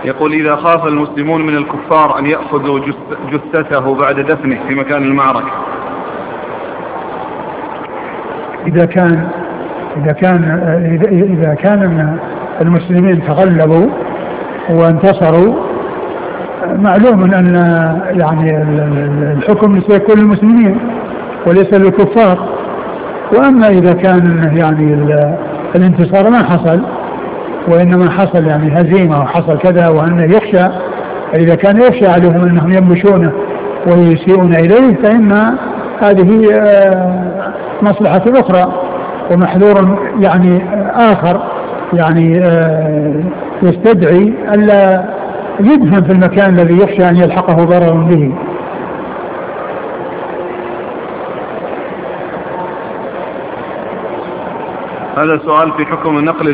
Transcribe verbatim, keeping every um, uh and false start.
يقول إذا خاف المسلمون من الكفار أن يأخذوا جثته بعد دفنه في مكان المعركة. إذا كان إذا كان إذا كان المسلمين تغلبوا وانتصروا معلوم أن يعني الحكم سيكون للمسلمين وليس للكفار. وأما إذا كان يعني الانتصار ما حصل وإنما حصل يعني هزيمة وحصل كذا وأنه يخشى، إذا كان يخشى عليهم أنهم ينبشونه ويسيئون إليه فإن هذه مصلحة أخرى ومحذور يعني آخر يعني يستدعي ألا يدفن في المكان الذي يخشى أن يلحقه ضرر به. هذا سؤال في حكم النقل